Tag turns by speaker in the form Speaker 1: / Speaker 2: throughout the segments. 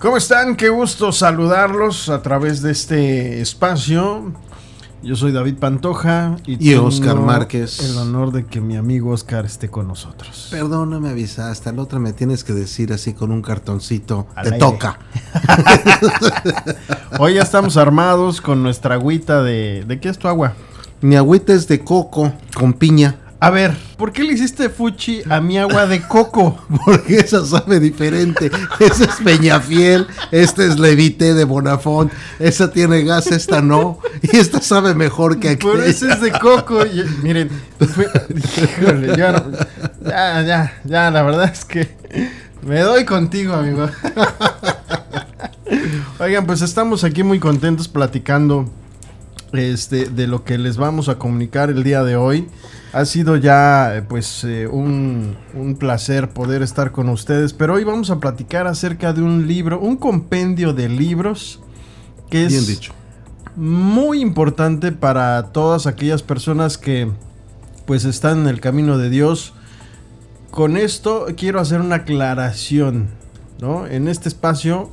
Speaker 1: ¿Cómo están? Qué gusto saludarlos a través de este espacio. Yo soy David Pantoja
Speaker 2: y Oscar Márquez.
Speaker 1: El honor de que mi amigo Oscar esté con nosotros.
Speaker 2: Perdón, no me avisaste. Al otro me tienes que decir así con un cartoncito.
Speaker 1: Al
Speaker 2: Te
Speaker 1: aire.
Speaker 2: toca.
Speaker 1: Hoy ya estamos armados con nuestra agüita de... ¿De qué es tu agua?
Speaker 2: Mi agüita es de coco con piña.
Speaker 1: A ver, ¿por qué le hiciste fuchi a mi agua de coco?
Speaker 2: Porque esa sabe diferente. Esa es Peñafiel, esta es Levité de Bonafont, esa tiene gas, esta no. Y esta sabe mejor que aquella.
Speaker 1: Pero ese es de coco. Miren, híjole, ya, la verdad es que me doy contigo, amigo. Oigan, pues estamos aquí muy contentos platicando de lo que les vamos a comunicar el día de hoy. Ha sido ya un placer poder estar con ustedes, pero hoy vamos a platicar acerca de un libro, un compendio de libros que
Speaker 2: Bien
Speaker 1: es
Speaker 2: dicho.
Speaker 1: muy importante para todas aquellas personas que pues están en el camino de Dios. Con esto quiero hacer una aclaración, ¿no? En este espacio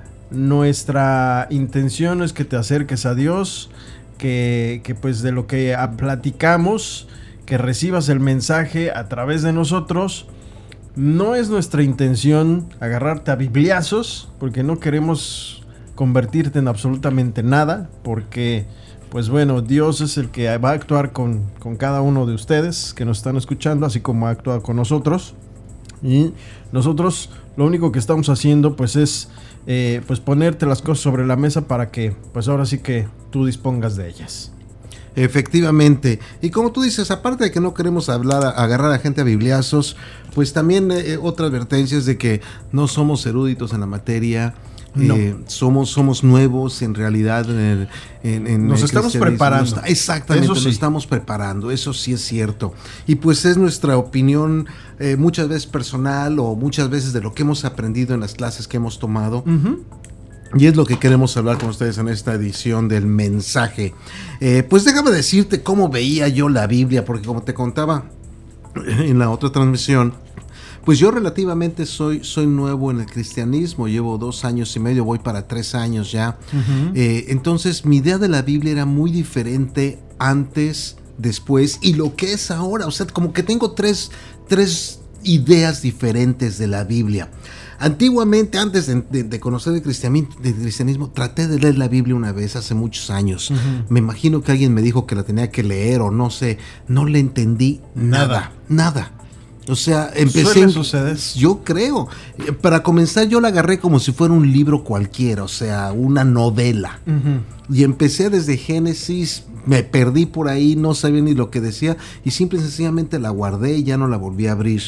Speaker 1: nuestra intención es que te acerques a Dios, que pues de lo que platicamos, que recibas el mensaje a través de nosotros. No es nuestra intención agarrarte a bibliazos, porque no queremos convertirte en absolutamente nada, porque pues bueno, Dios es el que va a actuar con cada uno de ustedes que nos están escuchando, así como ha actuado con nosotros. Y nosotros lo único que estamos haciendo pues es pues ponerte las cosas sobre la mesa para que pues ahora sí que tú dispongas de ellas.
Speaker 2: Efectivamente, y como tú dices, aparte de que no queremos agarrar a gente a bibliazos, pues también otra advertencia es de que no somos eruditos en la materia.
Speaker 1: No.
Speaker 2: Somos nuevos en realidad
Speaker 1: nos estamos preparando.
Speaker 2: Exactamente,
Speaker 1: eso sí.
Speaker 2: Nos estamos preparando, eso sí es cierto. Y pues es nuestra opinión muchas veces personal o muchas veces de lo que hemos aprendido en las clases que hemos tomado.
Speaker 1: Uh-huh.
Speaker 2: Y es lo que queremos hablar con ustedes en esta edición del mensaje. Pues déjame decirte cómo veía yo la Biblia, porque como te contaba en la otra transmisión, pues yo relativamente soy nuevo en el cristianismo, llevo 2 años y medio, voy para 3 años ya.
Speaker 1: Uh-huh.
Speaker 2: Entonces mi idea de la Biblia era muy diferente antes, después y lo que es ahora. O sea, como que tengo tres ideas diferentes de la Biblia. Antiguamente, antes de conocer el cristianismo, traté de leer la Biblia una vez hace muchos años. Uh-huh. Me imagino que alguien me dijo que la tenía que leer o no sé, no le entendí nada. O sea, empecé.
Speaker 1: ¿Suele suceder?
Speaker 2: Yo creo. Para comenzar, yo la agarré como si fuera un libro cualquiera, o sea, una novela. Uh-huh. Y empecé desde Génesis, me perdí por ahí, no sabía ni lo que decía, y simple y sencillamente la guardé y ya no la volví a abrir.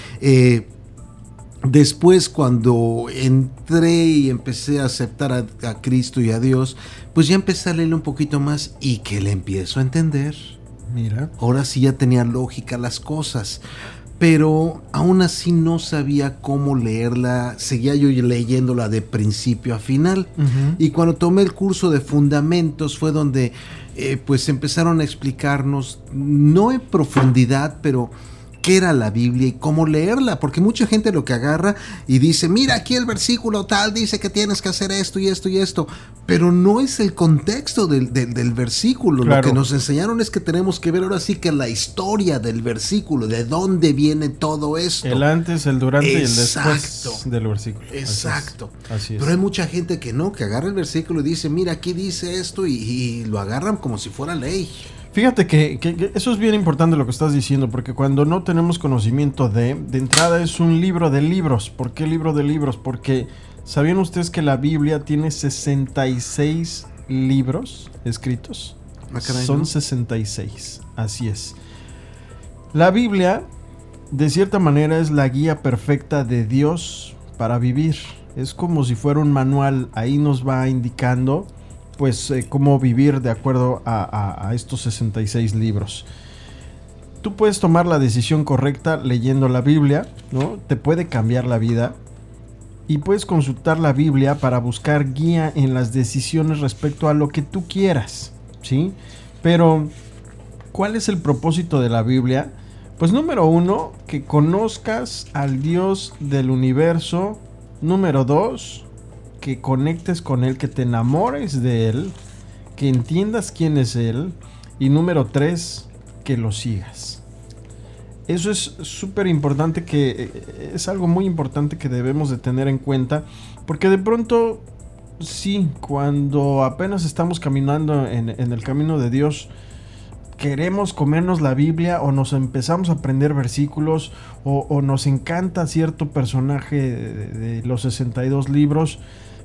Speaker 2: Después, cuando entré y empecé a aceptar a Cristo y a Dios, pues ya empecé a leerle un poquito más y que le empiezo a entender.
Speaker 1: Mira.
Speaker 2: Ahora sí ya tenía lógica las cosas, pero aún así no sabía cómo leerla. Seguía yo leyéndola de principio a final. Uh-huh. Y cuando tomé el curso de fundamentos fue donde pues empezaron a explicarnos, no en profundidad, pero qué era la Biblia y cómo leerla, porque mucha gente lo que agarra y dice, mira, aquí el versículo tal dice que tienes que hacer esto y esto y esto, pero no es el contexto del versículo. Claro. Lo que nos enseñaron es que tenemos que ver ahora sí que la historia del versículo, de dónde viene todo esto.
Speaker 1: El antes, el durante y el después del versículo.
Speaker 2: Exacto.
Speaker 1: Así es.
Speaker 2: Pero hay mucha gente que no, que agarra el versículo y dice, mira, aquí dice esto y lo agarran como si fuera ley.
Speaker 1: Fíjate que eso es bien importante lo que estás diciendo, porque cuando no tenemos conocimiento de entrada es un libro de libros. ¿Por qué libro de libros? Porque ¿sabían ustedes que la Biblia tiene 66 libros escritos?
Speaker 2: Caray,
Speaker 1: Son
Speaker 2: ¿no?
Speaker 1: 66, así es. La Biblia, de cierta manera, es la guía perfecta de Dios para vivir. Es como si fuera un manual, ahí nos va indicando pues cómo vivir de acuerdo a estos 66 libros. Tú puedes tomar la decisión correcta leyendo la Biblia, ¿no? Te puede cambiar la vida y puedes consultar la Biblia para buscar guía en las decisiones respecto a lo que tú quieras, ¿sí? Pero, ¿cuál es el propósito de la Biblia? Pues número 1, que conozcas al Dios del universo. Número 2, que conectes con Él, que te enamores de Él, que entiendas quién es Él. Y número 3, que lo sigas. Eso es súper importante, es algo muy importante que debemos de tener en cuenta, porque de pronto, sí, cuando apenas estamos caminando en el camino de Dios, queremos comernos la Biblia o nos empezamos a aprender versículos o nos encanta cierto personaje de los 62 libros,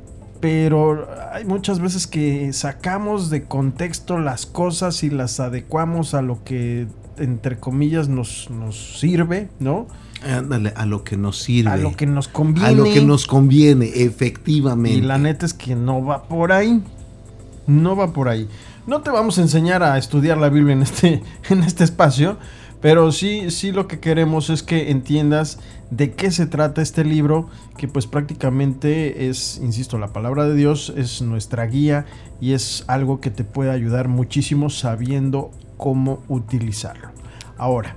Speaker 1: pero hay muchas veces que sacamos de contexto las cosas y las adecuamos a lo que, entre comillas, nos sirve, ¿no?
Speaker 2: Ándale, a lo que nos sirve.
Speaker 1: A lo que nos conviene.
Speaker 2: A lo que nos conviene, efectivamente.
Speaker 1: Y la neta es que no va por ahí. No va por ahí. No te vamos a enseñar a estudiar la Biblia en este espacio, pero sí lo que queremos es que entiendas de qué se trata este libro, que pues prácticamente es, insisto, la palabra de Dios, es nuestra guía y es algo que te puede ayudar muchísimo sabiendo cómo utilizarlo. Ahora,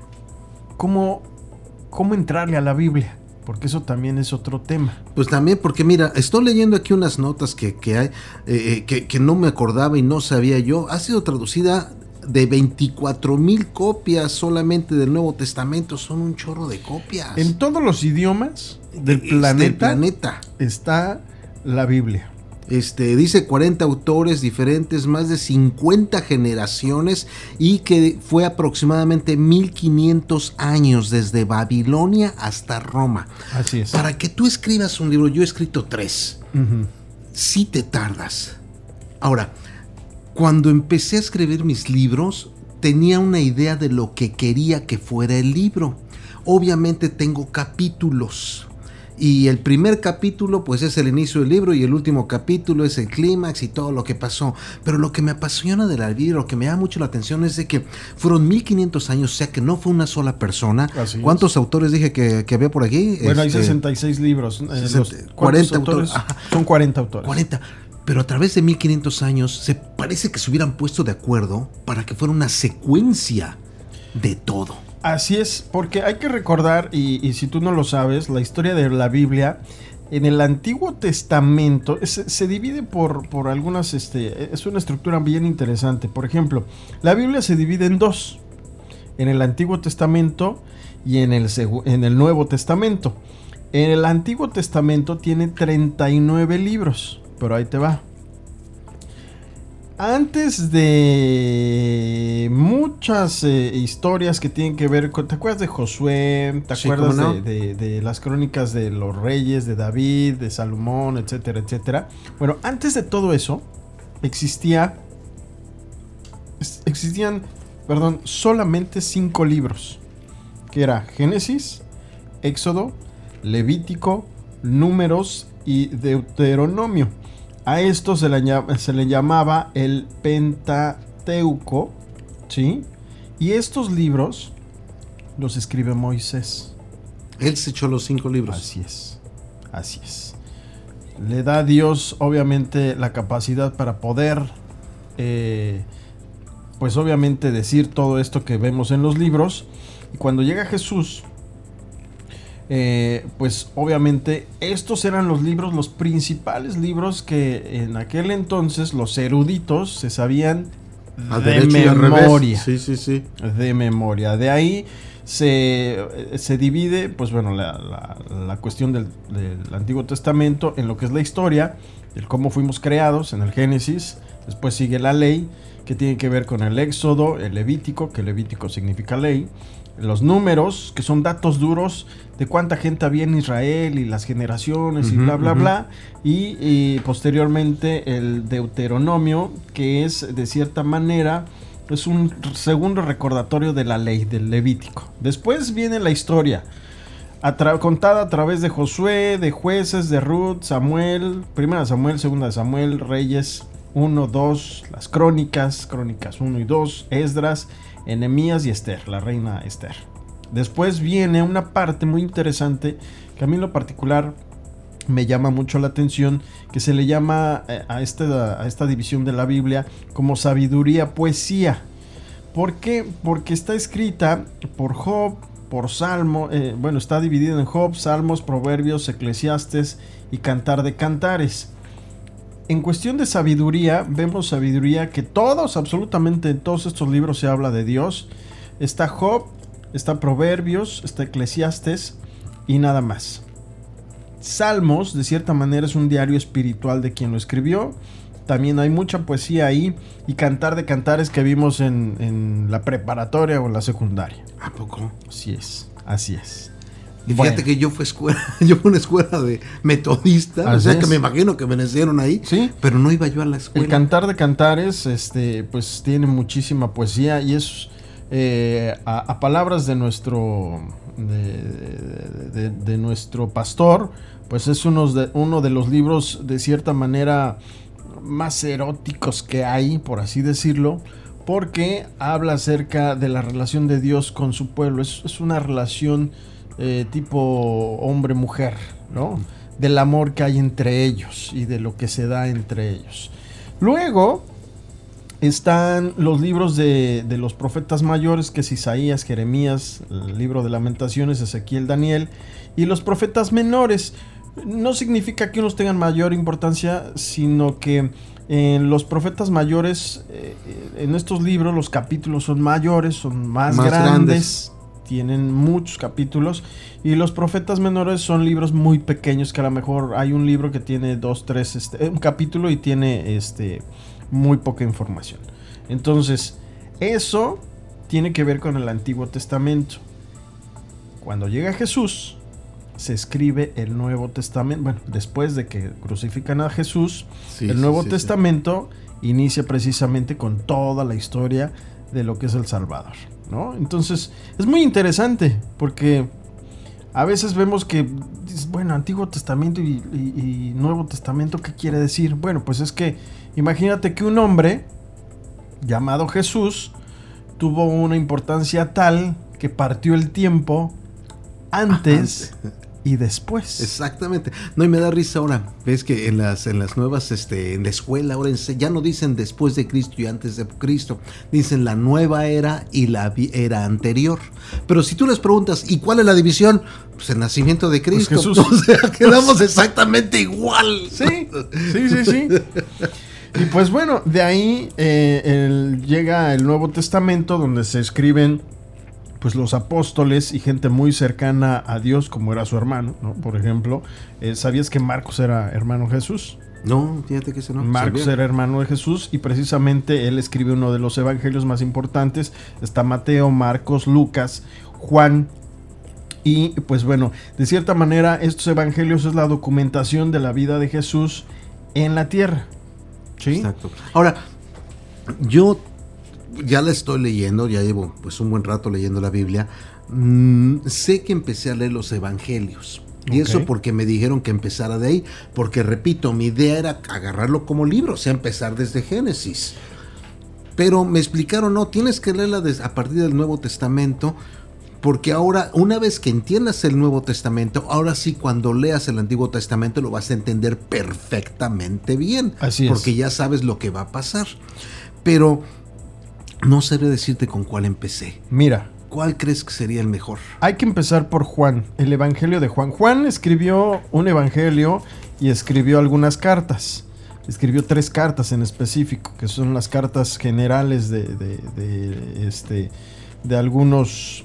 Speaker 1: ¿cómo entrarle a la Biblia? Porque eso también es otro tema.
Speaker 2: Pues también porque mira, estoy leyendo aquí unas notas que hay, que no me acordaba y no sabía yo. Ha sido traducida de 24,000 copias solamente del Nuevo Testamento. Son un chorro de copias.
Speaker 1: En todos los idiomas del planeta está la Biblia.
Speaker 2: Dice 40 autores diferentes, más de 50 generaciones, y que fue aproximadamente 1500 años desde Babilonia hasta Roma.
Speaker 1: Así es.
Speaker 2: Para que tú escribas un libro, yo he escrito 3.
Speaker 1: Uh-huh.
Speaker 2: Sí te tardas. Ahora, cuando empecé a escribir mis libros, tenía una idea de lo que quería que fuera el libro. Obviamente tengo capítulos. Y el primer capítulo pues es el inicio del libro y el último capítulo es el clímax y todo lo que pasó. Pero lo que me apasiona de la Biblia, lo que me da mucho la atención es de que fueron 1500 años, o sea que no fue una sola persona. ¿Cuántos autores dije que había por aquí?
Speaker 1: Bueno, hay 66 libros.
Speaker 2: 40 autores.
Speaker 1: Son 40 autores.
Speaker 2: 40. Pero a través de 1500 años se parece que se hubieran puesto de acuerdo para que fuera una secuencia de todo.
Speaker 1: Así es, porque hay que recordar, y si tú no lo sabes, la historia de la Biblia en el Antiguo Testamento se divide por algunas, es una estructura bien interesante. Por ejemplo, la Biblia se divide en 2, en el Antiguo Testamento y en el Nuevo Testamento. En el Antiguo Testamento tiene 39 libros, pero ahí te va. Antes de muchas historias que tienen que ver con... ¿Te acuerdas de Josué? ¿Te acuerdas no? de las crónicas de los reyes, de David, de Salomón, etcétera, etcétera? Bueno, antes de todo eso, existían solamente 5 libros. Que era Génesis, Éxodo, Levítico, Números y Deuteronomio. A esto se le llamaba el Pentateuco, ¿sí? Y estos libros los escribe Moisés.
Speaker 2: Él se echó los 5 libros.
Speaker 1: Así es. Le da a Dios, obviamente, la capacidad para poder, pues obviamente decir todo esto que vemos en los libros. Y cuando llega Jesús, pues obviamente estos eran los libros, los principales libros que en aquel entonces los eruditos se sabían de memoria.
Speaker 2: Sí.
Speaker 1: De memoria. De ahí se divide, pues bueno, la cuestión del Antiguo Testamento en lo que es la historia, el cómo fuimos creados en el Génesis. Después sigue la ley, que tiene que ver con el Éxodo, el Levítico, que Levítico significa ley. Los números, que son datos duros de cuánta gente había en Israel y las generaciones y bla, bla, bla. Y posteriormente el Deuteronomio, que es de cierta manera es un segundo recordatorio de la ley del Levítico. Después viene la historia contada a través de Josué, de Jueces, de Ruth, Samuel, Primera de Samuel, Segunda de Samuel, Reyes 1, 2, las Crónicas 1 y 2, Esdras, Nehemías y Esther, la reina Esther. Después viene una parte muy interesante que a mí en lo particular me llama mucho la atención, que se le llama a esta división de la Biblia como sabiduría poesía. ¿Por qué? Porque está escrita por Job, por Salmo, está dividido en Job, Salmos, Proverbios, Eclesiastes y Cantar de Cantares. en cuestión de sabiduría, vemos sabiduría que absolutamente en todos estos libros se habla de Dios. Está Job, está Proverbios, está Eclesiastes y nada más. Salmos, de cierta manera, es un diario espiritual de quien lo escribió. También hay mucha poesía ahí y Cantar de Cantares que vimos en la preparatoria o en la secundaria.
Speaker 2: ¿A poco?
Speaker 1: Así es.
Speaker 2: Y fíjate que yo fui a una escuela de metodista, o sea que me imagino que me nacieron ahí,
Speaker 1: ¿sí?
Speaker 2: Pero no iba yo a la escuela.
Speaker 1: El Cantar de Cantares, pues tiene muchísima poesía y es a palabras de nuestro de nuestro pastor, pues es uno de los libros de cierta manera más eróticos que hay, por así decirlo, porque habla acerca de la relación de Dios con su pueblo. Es una relación tipo hombre-mujer, ¿no? Del amor que hay entre ellos y de lo que se da entre ellos. Luego están los libros de los profetas mayores, que es Isaías, Jeremías, el libro de Lamentaciones, Ezequiel, Daniel, y los profetas menores. No significa que unos tengan mayor importancia, sino que en los profetas mayores, en estos libros los capítulos son mayores, son más grandes, tienen muchos capítulos, y los profetas menores son libros muy pequeños, que a lo mejor hay un libro que tiene 2, 3, un capítulo y tiene muy poca información. Entonces, eso tiene que ver con el Antiguo Testamento. Cuando llega Jesús, se escribe el Nuevo Testamento. Bueno, después de que crucifican a Jesús, el Nuevo Testamento inicia precisamente con toda la historia de lo que es el Salvador, ¿no? Entonces, es muy interesante porque a veces vemos que, bueno, Antiguo Testamento y Nuevo Testamento, ¿qué quiere decir? Bueno, pues es que imagínate que un hombre llamado Jesús tuvo una importancia tal que partió el tiempo antes y después.
Speaker 2: Exactamente. No, y me da risa ahora. Ves que en las nuevas, en la escuela ahora ya no dicen después de Cristo y antes de Cristo. Dicen la nueva era y la era anterior. Pero si tú les preguntas, ¿y cuál es la división? Pues el nacimiento de Cristo.
Speaker 1: Pues Jesús.
Speaker 2: O sea, quedamos exactamente igual.
Speaker 1: Sí. Y pues bueno, de ahí llega el Nuevo Testamento, donde se escriben pues los apóstoles y gente muy cercana a Dios, como era su hermano, ¿no? Por ejemplo, ¿sabías que Marcos era hermano de Jesús?
Speaker 2: No, fíjate que eso no.
Speaker 1: Marcos era hermano de Jesús y precisamente él escribe uno de los evangelios más importantes. Está Mateo, Marcos, Lucas, Juan. Y pues bueno, de cierta manera estos evangelios es la documentación de la vida de Jesús en la tierra. ¿Sí?
Speaker 2: Exacto. Ahora, yo ya la estoy leyendo, ya llevo pues un buen rato leyendo la Biblia. Sé que empecé a leer los evangelios. Y eso porque me dijeron que empezara de ahí. Porque repito, mi idea era agarrarlo como libro, o sea, empezar desde Génesis. Pero me explicaron, no, tienes que leerla a partir del Nuevo Testamento. Porque ahora, una vez que entiendas el Nuevo Testamento, ahora sí, cuando leas el Antiguo Testamento lo vas a entender perfectamente bien.
Speaker 1: Así es.
Speaker 2: Porque ya sabes lo que va a pasar. Pero no sabría decirte con cuál empecé.
Speaker 1: Mira,
Speaker 2: ¿cuál crees que sería el mejor?
Speaker 1: Hay que empezar por Juan, el Evangelio de Juan. Juan escribió un evangelio y escribió algunas cartas. Escribió 3 cartas en específico, que son las cartas generales de algunos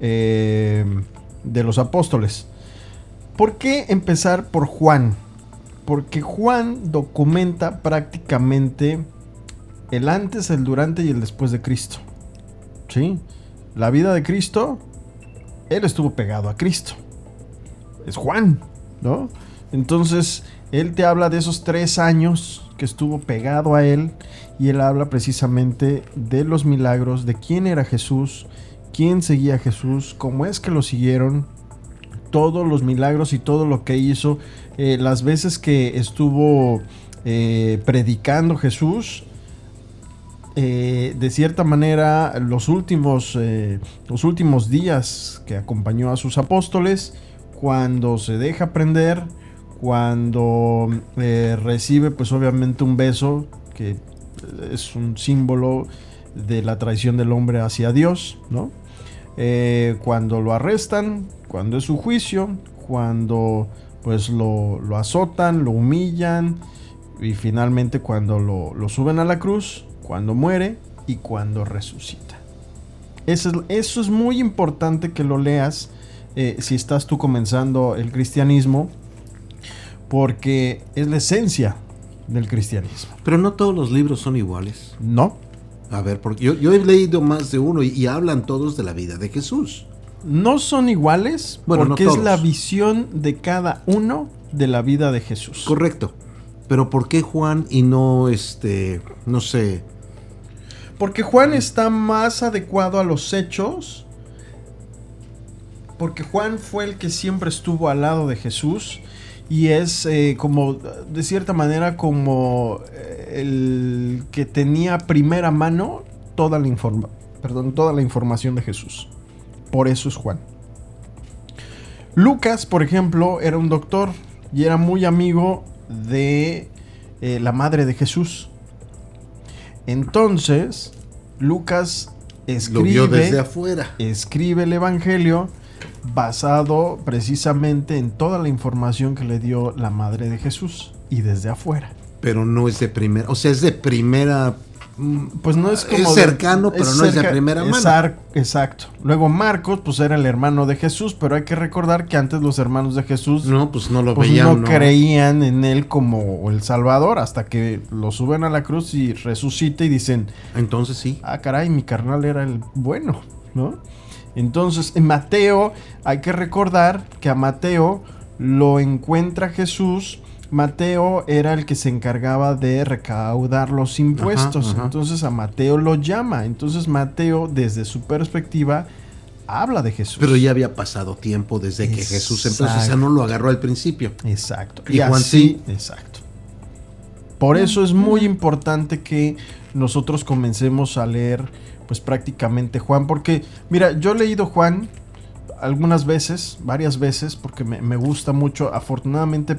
Speaker 1: de los apóstoles. ¿Por qué empezar por Juan? Porque Juan documenta prácticamente el antes, el durante y el después de Cristo. ¿Sí? La vida de Cristo, él estuvo pegado a Cristo. Es Juan, ¿no? Entonces, él te habla de esos 3 años que estuvo pegado a él y él habla precisamente de los milagros, de quién era Jesús, quién seguía a Jesús, cómo es que lo siguieron, todos los milagros y todo lo que hizo, las veces que estuvo predicando Jesús. De cierta manera los últimos días que acompañó a sus apóstoles, cuando se deja prender, cuando recibe pues obviamente un beso que es un símbolo de la traición del hombre hacia Dios, ¿no? Cuando lo arrestan, cuando es su juicio, cuando pues lo azotan, lo humillan y finalmente cuando lo suben a la cruz, cuando muere y cuando resucita. Eso es muy importante que lo leas si estás tú comenzando el cristianismo, porque es la esencia del cristianismo.
Speaker 2: Pero no todos los libros son iguales.
Speaker 1: No.
Speaker 2: A ver, porque yo he leído más de uno y hablan todos de la vida de Jesús.
Speaker 1: No son iguales,
Speaker 2: bueno,
Speaker 1: porque
Speaker 2: no
Speaker 1: es
Speaker 2: todos.
Speaker 1: la visión de cada uno de la vida de Jesús.
Speaker 2: Correcto. Pero ¿por qué Juan y no no sé?
Speaker 1: Porque Juan está más adecuado a los hechos. Porque Juan fue el que siempre estuvo al lado de Jesús. Y es como, de cierta manera, como el que tenía primera mano toda la información de Jesús. Por eso es Juan. Lucas, por ejemplo, era un doctor y era muy amigo de la madre de Jesús. Entonces, Lucas
Speaker 2: Lo vio desde afuera.
Speaker 1: escribe el Evangelio basado precisamente en toda la información que le dio la madre de Jesús y desde afuera.
Speaker 2: Pero no es de primera, o sea, es de primera.
Speaker 1: Pues no es como
Speaker 2: es cercano, pero no es de primera mano.
Speaker 1: Exacto. Luego Marcos, pues era el hermano de Jesús, pero hay que recordar que antes los hermanos de Jesús
Speaker 2: No, pues no lo
Speaker 1: pues
Speaker 2: veían.
Speaker 1: no creían en él como el Salvador, hasta que lo suben a la cruz y resucita y dicen,
Speaker 2: Entonces sí.
Speaker 1: ah, caray, mi carnal era el bueno, ¿no? Entonces, en Mateo, hay que recordar que a Mateo lo encuentra Jesús. Mateo era el que se encargaba de recaudar los impuestos.
Speaker 2: Ajá.
Speaker 1: Entonces a Mateo lo llama. Entonces Mateo, desde su perspectiva, habla de Jesús.
Speaker 2: Pero ya había pasado tiempo desde que Jesús empezó, o sea, no lo agarró al principio.
Speaker 1: Exacto.
Speaker 2: Y Juan sí.
Speaker 1: Exacto. Por eso es muy importante que nosotros comencemos a leer, pues prácticamente Juan. Porque, mira, yo he leído Juan algunas veces, varias veces, porque me gusta mucho. Afortunadamente,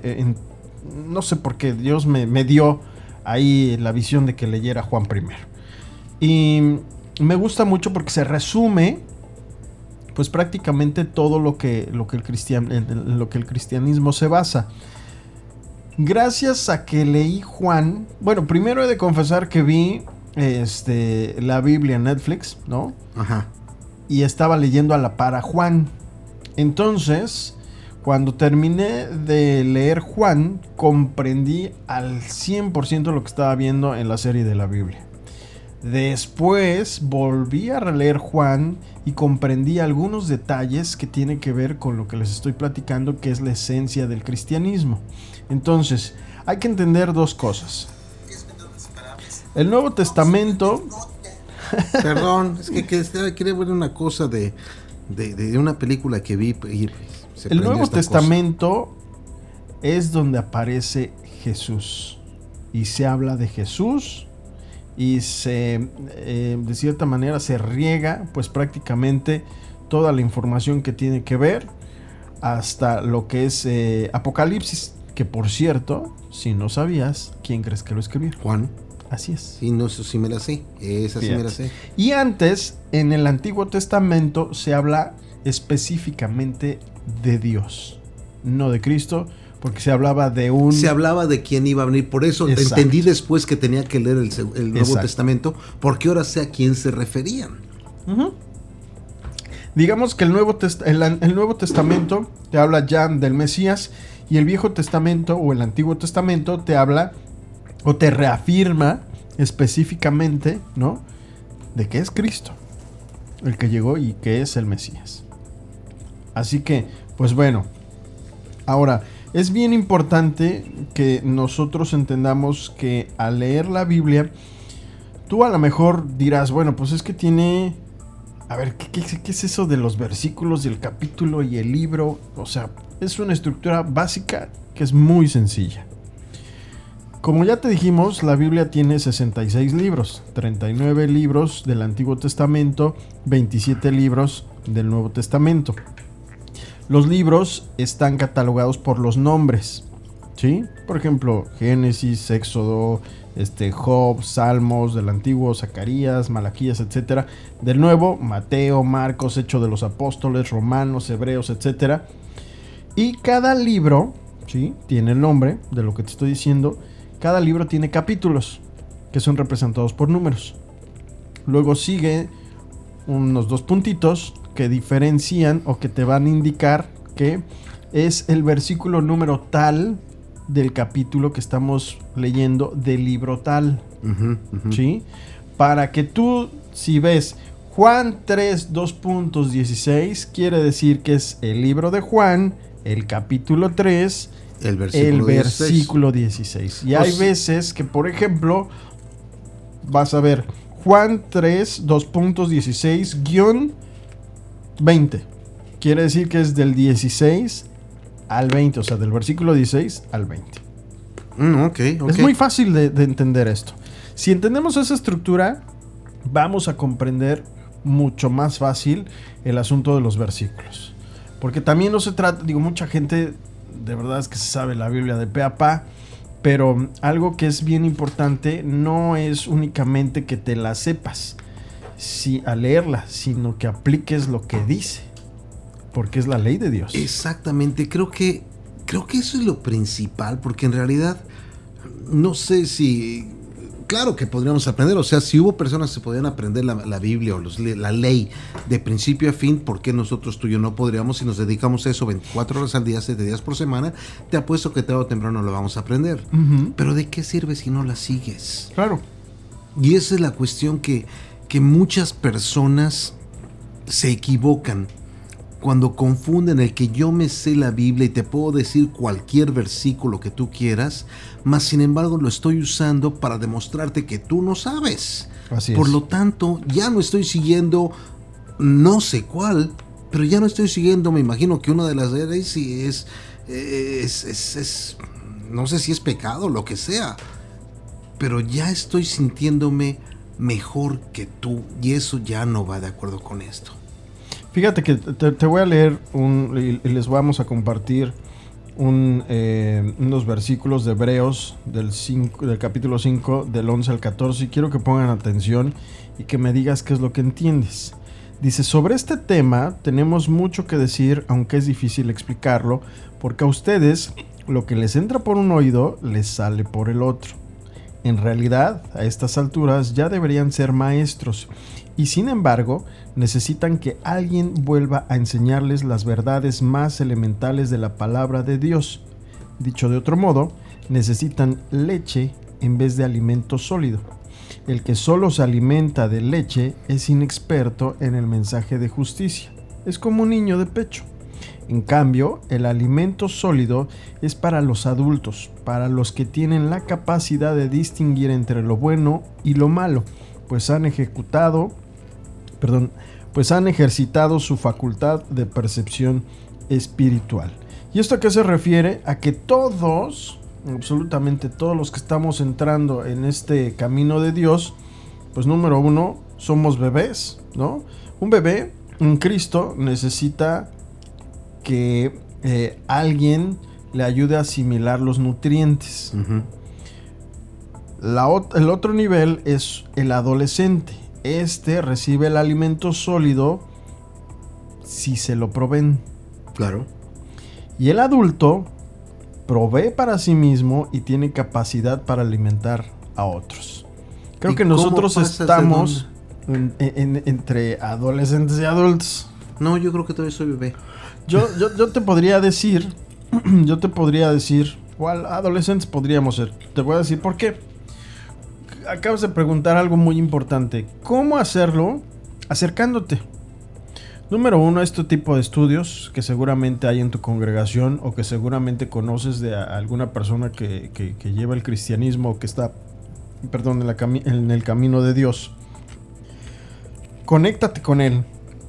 Speaker 1: no sé por qué, Dios me dio ahí la visión de que leyera Juan primero. Y me gusta mucho porque se resume, pues prácticamente todo lo que el cristianismo se basa. Gracias a que leí Juan, bueno, primero he de confesar que vi la Biblia en Netflix, ¿no?
Speaker 2: Ajá.
Speaker 1: Y estaba leyendo a la par a Juan. Entonces, cuando terminé de leer Juan, comprendí al 100% lo que estaba viendo en la serie de la Biblia. Después volví a releer Juan y comprendí algunos detalles que tienen que ver con lo que les estoy platicando, que es la esencia del cristianismo. Entonces, hay que entender dos cosas. El Nuevo Testamento...
Speaker 2: Perdón, es que quería ver una cosa de una película que vi.
Speaker 1: El Nuevo Testamento es donde aparece Jesús. Y se habla de Jesús. Y de cierta manera se riega pues prácticamente toda la información que tiene que ver hasta lo que es Apocalipsis. Que por cierto, si no sabías, ¿quién crees que lo escribió?
Speaker 2: Juan.
Speaker 1: Así es.
Speaker 2: Sí, no, eso sí me la sé. Esa sí me la sé.
Speaker 1: Y antes, en el Antiguo Testamento, se habla específicamente de Dios, no de Cristo, porque se hablaba de
Speaker 2: Se hablaba de quién iba a venir. Por eso entendí después que tenía que leer el Nuevo Testamento, porque ahora sé a quién se referían.
Speaker 1: Uh-huh. Digamos que el Nuevo Testamento te habla ya del Mesías, y el Viejo Testamento o el Antiguo Testamento te habla o te reafirma específicamente, ¿no?, de que es Cristo el que llegó y que es el Mesías. Así que, pues bueno, ahora es bien importante que nosotros entendamos que al leer la Biblia, tú a lo mejor dirás, bueno, pues es que tiene... A ver, ¿qué es eso de los versículos y el capítulo y el libro? O sea, es una estructura básica que es muy sencilla. Como ya te dijimos, la Biblia tiene 66 libros, 39 libros del Antiguo Testamento, 27 libros del Nuevo Testamento. Los libros están catalogados por los nombres, ¿sí? Por ejemplo, Génesis, Éxodo, Job, Salmos, del Antiguo, Zacarías, Malaquías, etc. Del Nuevo, Mateo, Marcos, Hechos de los Apóstoles, Romanos, Hebreos, etc. Y cada libro, ¿sí?, tiene el nombre de lo que te estoy diciendo. Cada libro tiene capítulos que son representados por números. Luego sigue unos 2 puntitos que diferencian o que te van a indicar que es el versículo número tal del capítulo que estamos leyendo del libro tal. ¿Sí? Para que tú, si ves Juan 3, 2.16, quiere decir que es el libro de Juan, el capítulo 3, el versículo 16. Y hay veces que, por ejemplo, vas a ver Juan 3, 2.16-20. Quiere decir que es del 16 al 20, o sea, del versículo 16 al 20.
Speaker 2: Okay.
Speaker 1: Es muy fácil de entender esto. Si entendemos esa estructura, vamos a comprender mucho más fácil el asunto de los versículos. Porque también no se trata, mucha gente de verdad es que se sabe la Biblia de pe a pa, pero algo que es bien importante no es únicamente que te la sepas a leerla, sino que apliques lo que dice, porque es la ley de Dios.
Speaker 2: Exactamente, creo que eso es lo principal, porque en realidad no sé si... Claro que podríamos aprender, o sea, si hubo personas que podían aprender la Biblia o la ley de principio a fin, ¿por qué nosotros tú y yo no podríamos si nos dedicamos a eso 24 horas al día, 7 días por semana? Te apuesto que tarde o temprano lo vamos a aprender. Pero ¿de qué sirve si no la sigues?
Speaker 1: Claro.
Speaker 2: Y esa es la cuestión que muchas personas se equivocan cuando confunden el que yo me sé la Biblia y te puedo decir cualquier versículo que tú quieras, mas sin embargo lo estoy usando para demostrarte que tú no sabes.
Speaker 1: Así
Speaker 2: Por
Speaker 1: es.
Speaker 2: lo tanto, ya no estoy siguiendo no sé cuál, pero ya no estoy siguiendo, me imagino que una de las leyes es no sé si es pecado o lo que sea, pero ya estoy sintiéndome mejor que tú y eso ya no va de acuerdo con esto.
Speaker 1: Fíjate que te voy a leer y les vamos a compartir unos versículos de Hebreos del capítulo 5, del 11 al 14, y quiero que pongan atención y que me digas qué es lo que entiendes. Dice: sobre este tema tenemos mucho que decir, aunque es difícil explicarlo, porque a ustedes lo que les entra por un oído les sale por el otro. En realidad, a estas alturas ya deberían ser maestros, y sin embargo, necesitan que alguien vuelva a enseñarles las verdades más elementales de la palabra de Dios. Dicho de otro modo, necesitan leche en vez de alimento sólido. El que solo se alimenta de leche es inexperto en el mensaje de justicia. Es como un niño de pecho. En cambio, el alimento sólido es para los adultos, para los que tienen la capacidad de distinguir entre lo bueno y lo malo, pues han ejercitado su facultad de percepción espiritual. ¿Y esto a qué se refiere? A que todos, absolutamente todos los que estamos entrando en este camino de Dios, pues número uno, somos bebés, ¿no? Un bebé, un Cristo, necesita que alguien le ayude a asimilar los nutrientes. El otro nivel es el adolescente. Este recibe el alimento sólido si se lo proveen.
Speaker 2: Claro.
Speaker 1: Y el adulto provee para sí mismo y tiene capacidad para alimentar a otros. Creo que nosotros estamos entre adolescentes y adultos.
Speaker 2: No, yo creo que todavía soy bebé.
Speaker 1: Yo te podría decir, ¿cuál adolescentes podríamos ser? Te voy a decir por qué. Acabas de preguntar algo muy importante. ¿Cómo hacerlo? Acercándote. Número uno, este tipo de estudios que seguramente hay en tu congregación o que seguramente conoces de alguna persona que lleva el cristianismo o que está, en el camino de Dios. Conéctate con él.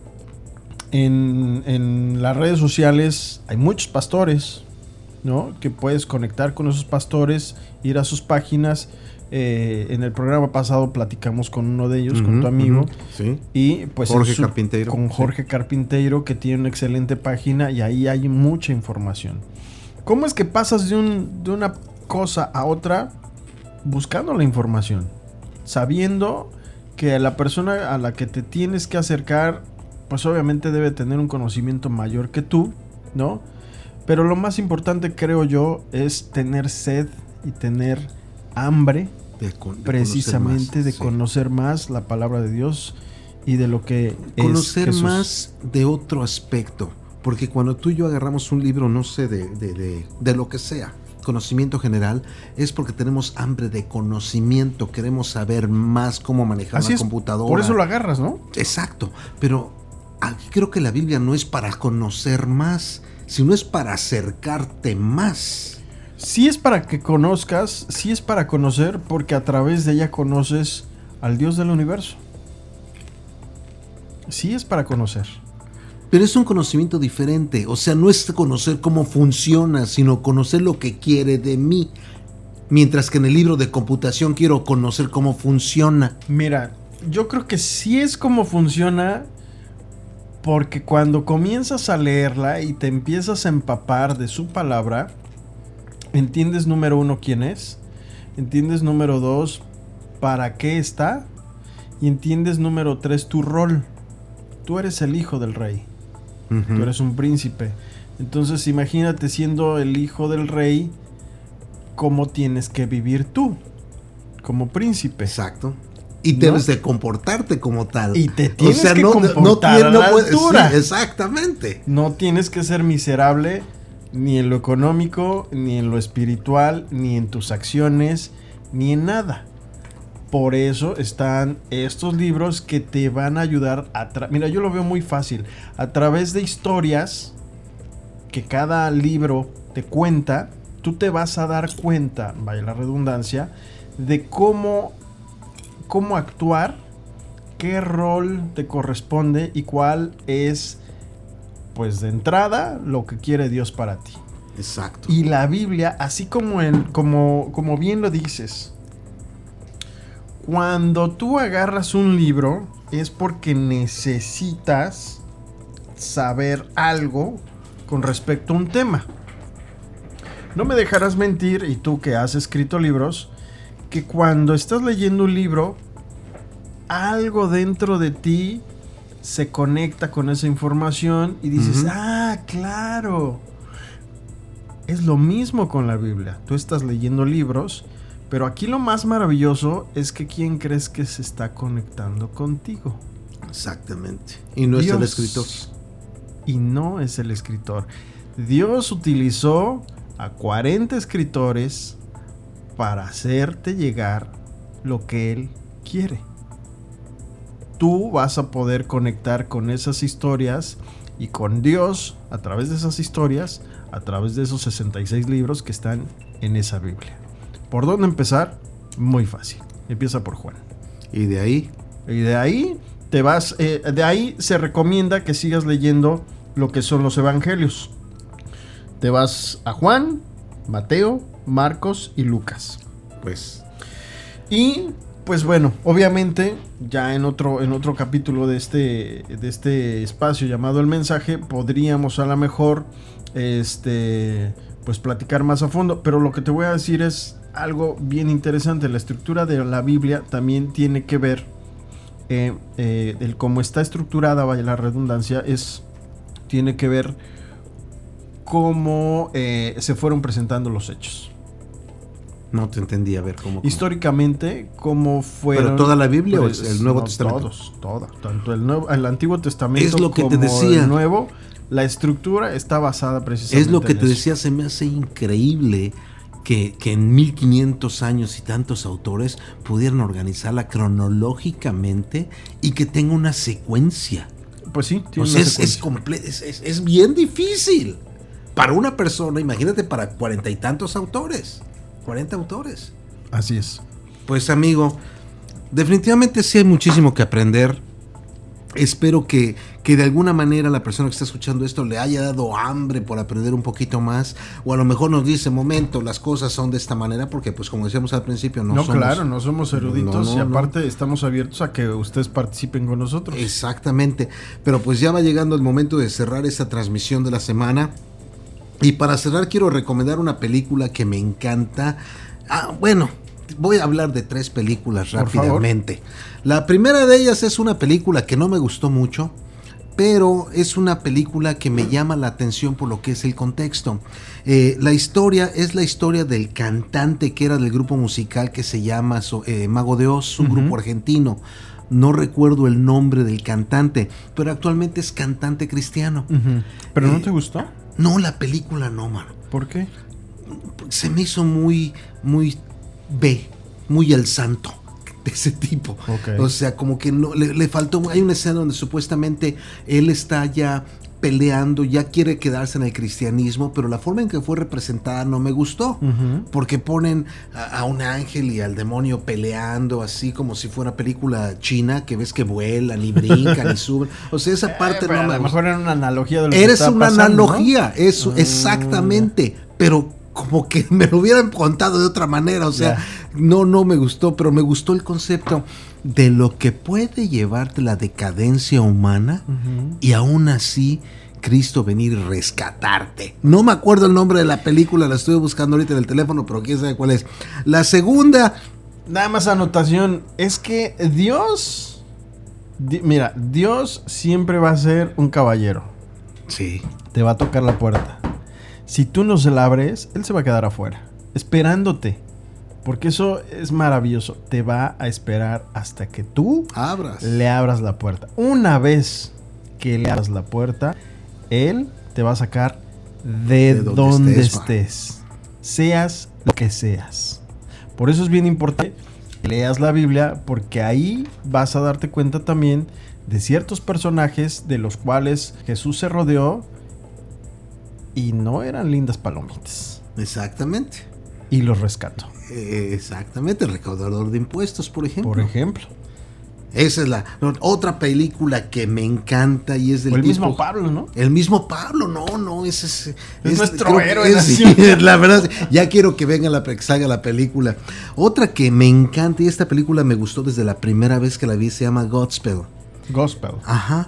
Speaker 1: En las redes sociales hay muchos pastores, ¿no? Que puedes conectar con esos pastores, ir a sus páginas. En el programa pasado platicamos con uno de ellos, con tu amigo,
Speaker 2: sí.
Speaker 1: Y pues
Speaker 2: Carpinteiro.
Speaker 1: Con Jorge Carpinteiro, que tiene una excelente página y ahí hay mucha información. ¿Cómo es que pasas de una cosa a otra buscando la información? Sabiendo que la persona a la que te tienes que acercar, pues obviamente debe tener un conocimiento mayor que tú, ¿no? Pero lo más importante, creo yo, es tener sed y tener hambre
Speaker 2: de
Speaker 1: precisamente de conocer más la palabra de Dios y de lo que
Speaker 2: conocer
Speaker 1: es Jesús.
Speaker 2: Más de otro aspecto, porque cuando tú y yo agarramos un libro, no sé, de lo que sea, conocimiento general, es porque tenemos hambre de conocimiento, queremos saber más cómo manejar la computadora.
Speaker 1: Por eso lo agarras, ¿no?
Speaker 2: Exacto, pero aquí creo que la Biblia no es para conocer más, sino es para acercarte más.
Speaker 1: Sí es para que conozcas, sí es para conocer, porque a través de ella conoces al Dios del universo. Sí es para conocer.
Speaker 2: Pero es un conocimiento diferente, o sea, no es conocer cómo funciona, sino conocer lo que quiere de mí. Mientras que en el libro de computación quiero conocer cómo funciona.
Speaker 1: Mira, yo creo que sí es cómo funciona, porque cuando comienzas a leerla y te empiezas a empapar de su palabra, entiendes número 1 quién es, entiendes número 2 para qué está, y entiendes número 3 tu rol. Tú eres el hijo del rey. Tú eres un príncipe. Entonces imagínate, siendo el hijo del rey, cómo tienes que vivir tú como príncipe.
Speaker 2: Exacto. Y debes de comportarte como tal.
Speaker 1: Y te tienes que comportar a la altura.
Speaker 2: Sí, exactamente.
Speaker 1: No tienes que ser miserable ni en lo económico, ni en lo espiritual, ni en tus acciones, ni en nada. Por eso están estos libros que te van a ayudar mira, yo lo veo muy fácil. A través de historias que cada libro te cuenta, tú te vas a dar cuenta, vaya la redundancia, de cómo actuar, qué rol te corresponde y cuál es, pues de entrada, lo que quiere Dios para ti.
Speaker 2: Exacto.
Speaker 1: Y la Biblia, así como bien lo dices, cuando tú agarras un libro es porque necesitas saber algo con respecto a un tema. No me dejarás mentir, y tú que has escrito libros, que cuando estás leyendo un libro, algo dentro de ti se conecta con esa información y dices, claro. Es lo mismo con la Biblia. Tú estás leyendo libros, pero aquí lo más maravilloso es que ¿quién crees que se está conectando contigo?
Speaker 2: Exactamente. Y no
Speaker 1: Dios.
Speaker 2: es el escritor.
Speaker 1: Y no es el escritor. Dios utilizó a 40 escritores para hacerte llegar lo que Él quiere. Tú vas a poder conectar con esas historias y con Dios a través de esas historias, a través de esos 66 libros que están en esa Biblia. ¿Por dónde empezar? Muy fácil. Empieza por Juan.
Speaker 2: ¿Y de ahí?
Speaker 1: Y de ahí te vas. De ahí se recomienda que sigas leyendo lo que son los evangelios. Te vas a Juan, Mateo, Marcos y Lucas.
Speaker 2: Pues.
Speaker 1: Y pues bueno, obviamente ya en otro capítulo de este espacio llamado El Mensaje podríamos a lo mejor pues platicar más a fondo, pero lo que te voy a decir es algo bien interesante. La estructura de la Biblia también tiene que ver el cómo está estructurada, vaya la redundancia, tiene que ver cómo se fueron presentando los hechos.
Speaker 2: No te entendí, a ver cómo.
Speaker 1: Históricamente, cómo fueron.
Speaker 2: ¿Pero toda la Biblia o el Nuevo Testamento?
Speaker 1: Toda. Tanto el Antiguo Testamento
Speaker 2: es lo que
Speaker 1: como
Speaker 2: te decía.
Speaker 1: El Nuevo. La estructura está basada precisamente
Speaker 2: es lo que
Speaker 1: en
Speaker 2: te
Speaker 1: eso.
Speaker 2: decía, se me hace increíble que en 1500 años y tantos autores pudieran organizarla cronológicamente y que tenga una secuencia.
Speaker 1: Pues sí,
Speaker 2: tiene una secuencia. Es bien difícil. Para una persona, imagínate, para 40 y tantos autores. 40 autores.
Speaker 1: Así es.
Speaker 2: Pues amigo, definitivamente sí hay muchísimo que aprender. Espero que de alguna manera la persona que está escuchando esto le haya dado hambre por aprender un poquito más, o a lo mejor nos dice, momento, las cosas son de esta manera, porque pues como decíamos al principio, no
Speaker 1: somos eruditos y aparte estamos abiertos a que ustedes participen con nosotros.
Speaker 2: Exactamente, pero pues ya va llegando el momento de cerrar esta transmisión de la semana. Y para cerrar quiero recomendar una película que me encanta. Bueno, voy a hablar de 3 películas rápidamente. La primera de ellas es una película que no me gustó mucho, pero es una película que me llama la atención por lo que es el contexto. La historia es la historia del cantante que era del grupo musical que se llama Mago de Oz, un grupo argentino. No recuerdo el nombre del cantante, pero actualmente es cantante cristiano.
Speaker 1: ¿Pero no te gustó?
Speaker 2: No, la película no, mano.
Speaker 1: ¿Por qué?
Speaker 2: Se me hizo muy el santo de ese tipo.
Speaker 1: Okay.
Speaker 2: O sea, como que no le faltó. Hay una escena donde supuestamente él está ya peleando, ya quiere quedarse en el cristianismo, pero la forma en que fue representada no me gustó, porque ponen a un ángel y al demonio peleando así como si fuera película china, que ves que vuelan y brincan y suben. O sea, esa parte no me gustó.
Speaker 1: A lo mejor era una analogía de lo que
Speaker 2: Eres
Speaker 1: estaba
Speaker 2: una
Speaker 1: pasando,
Speaker 2: analogía, ¿no? Eso, exactamente, pero como que me lo hubieran contado de otra manera, o sea, no me gustó, pero me gustó el concepto de lo que puede llevarte la decadencia humana y aún así Cristo venir y rescatarte. No me acuerdo el nombre de la película, la estoy buscando ahorita en el teléfono, pero quién sabe cuál es. La segunda...
Speaker 1: Nada más anotación, es que Dios... Mira, Dios siempre va a ser un caballero.
Speaker 2: Sí.
Speaker 1: Te va a tocar la puerta. Si tú no se la abres, Él se va a quedar afuera, esperándote. Porque eso es maravilloso. Te va a esperar hasta que tú le abras la puerta. Una vez que le abras la puerta, Él te va a sacar de donde estés. Seas lo que seas. Por eso es bien importante que leas la Biblia, porque ahí vas a darte cuenta también de ciertos personajes de los cuales Jesús se rodeó y no eran lindas palomitas.
Speaker 2: Exactamente.
Speaker 1: Y los rescató.
Speaker 2: Exactamente, el recaudador de impuestos, por ejemplo. Esa es la otra película que me encanta y es del
Speaker 1: el mismo Pablo, ¿no?
Speaker 2: El mismo Pablo, no, ese
Speaker 1: es nuestro héroe.
Speaker 2: La verdad, ya quiero que venga que salga la película. Otra que me encanta, y esta película me gustó desde la primera vez que la vi, se llama Gospel. Ajá.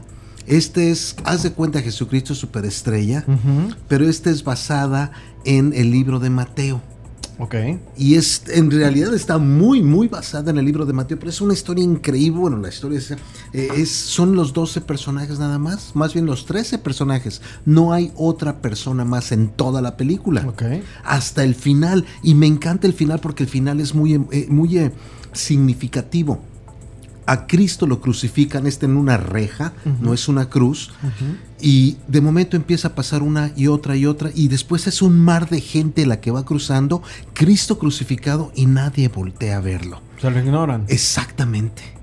Speaker 2: Haz de cuenta Jesucristo Superestrella, pero esta es basada en el libro de Mateo.
Speaker 1: Okay.
Speaker 2: Y en realidad está muy, muy basada en el libro de Mateo, pero es una historia increíble. Bueno, la historia son los 12 personajes nada más bien los 13 personajes. No hay otra persona más en toda la película.
Speaker 1: Okay.
Speaker 2: Hasta el final. Y me encanta el final porque el final es muy significativo. A Cristo lo crucifican en una reja, no es una cruz, y de momento empieza a pasar una y otra, y después es un mar de gente la que va cruzando, Cristo crucificado y nadie voltea a verlo.
Speaker 1: Se lo ignoran.
Speaker 2: Exactamente.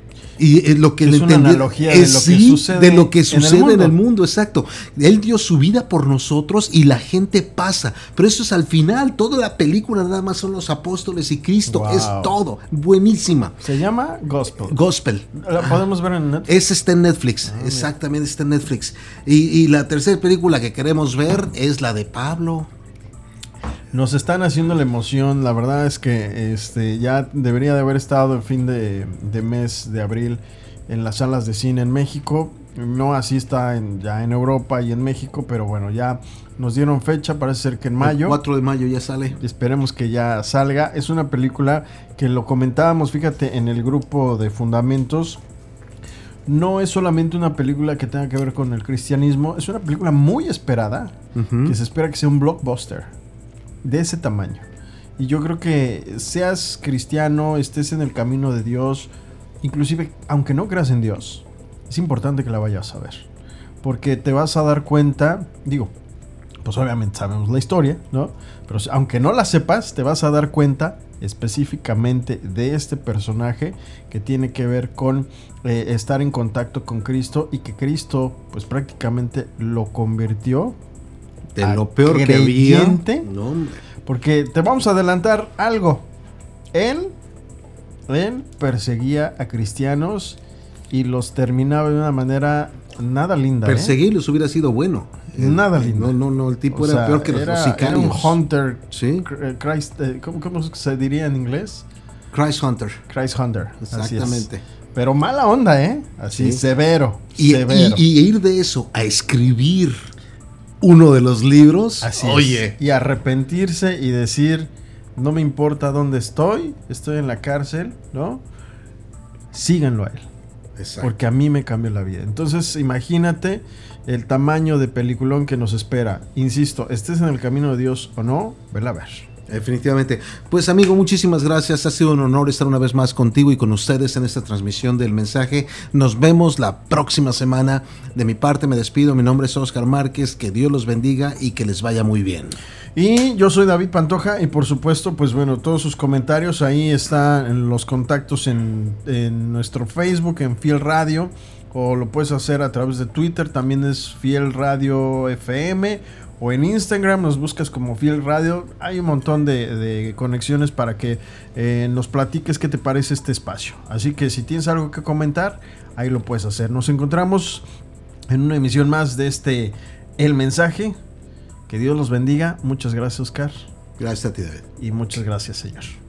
Speaker 2: Y lo que
Speaker 1: es una analogía de lo que sucede
Speaker 2: en el mundo, exacto. Él dio su vida por nosotros y la gente pasa, pero eso es al final. Toda la película nada más son los apóstoles y Cristo. Wow. Es todo. Buenísima.
Speaker 1: Se llama Gospel.
Speaker 2: ¿La
Speaker 1: podemos ver en Netflix?
Speaker 2: Esa está en Netflix. Exactamente, está en Netflix. Y la tercera película que queremos ver es la de Pablo.
Speaker 1: Nos están haciendo la emoción. La verdad es que ya debería de haber estado el fin de mes de abril en las salas de cine en México. No así está ya en Europa y en México, pero bueno, ya nos dieron fecha. Parece ser que en mayo.
Speaker 2: El 4 de mayo ya sale.
Speaker 1: Esperemos que ya salga. Es una película que lo comentábamos, fíjate, en el grupo de Fundamentos. No es solamente una película que tenga que ver con el cristianismo. Es una película muy esperada, que se espera que sea un blockbuster de ese tamaño. Y yo creo que seas cristiano, estés en el camino de Dios, inclusive aunque no creas en Dios, es importante que la vayas a ver, porque te vas a dar cuenta, pues obviamente sabemos la historia, ¿no? Pero aunque no la sepas, te vas a dar cuenta específicamente de este personaje que tiene que ver con estar en contacto con Cristo, y que Cristo pues prácticamente lo convirtió
Speaker 2: de lo peor que había.
Speaker 1: No, porque te vamos a adelantar algo. Él perseguía a cristianos y los terminaba de una manera nada linda.
Speaker 2: Perseguirlos hubiera sido bueno.
Speaker 1: Nada lindo.
Speaker 2: No, el tipo era peor que los sicarios.
Speaker 1: Era un hunter.
Speaker 2: Sí.
Speaker 1: ¿Cómo se diría en inglés?
Speaker 2: Christ Hunter.
Speaker 1: Exactamente. Pero mala onda, ¿eh? Así, sí. Severo.
Speaker 2: Y ir de eso a escribir uno de los libros.
Speaker 1: Así es. Y arrepentirse y decir, no me importa dónde estoy en la cárcel, ¿no? Síganlo a él.
Speaker 2: Exacto.
Speaker 1: Porque a mí me cambió la vida. Entonces, imagínate el tamaño de peliculón que nos espera. Insisto, estés en el camino de Dios o no, vela a ver.
Speaker 2: Definitivamente. Pues amigo, muchísimas gracias. Ha sido un honor estar una vez más contigo y con ustedes en esta transmisión del mensaje. Nos vemos la próxima semana. De mi parte me despido. Mi nombre es Oscar Márquez. Que Dios los bendiga y que les vaya muy bien.
Speaker 1: Y yo soy David Pantoja y por supuesto, pues bueno, todos sus comentarios ahí están los contactos en nuestro Facebook, en Fiel Radio, o lo puedes hacer a través de Twitter, también es Fiel Radio FM, o en Instagram nos buscas como Fiel Radio. Hay un montón de conexiones para que nos platiques qué te parece este espacio. Así que si tienes algo que comentar, ahí lo puedes hacer. Nos encontramos en una emisión más de El Mensaje. Que Dios los bendiga. Muchas gracias, Oscar.
Speaker 2: Gracias a ti, David.
Speaker 1: Y muchas gracias, Señor.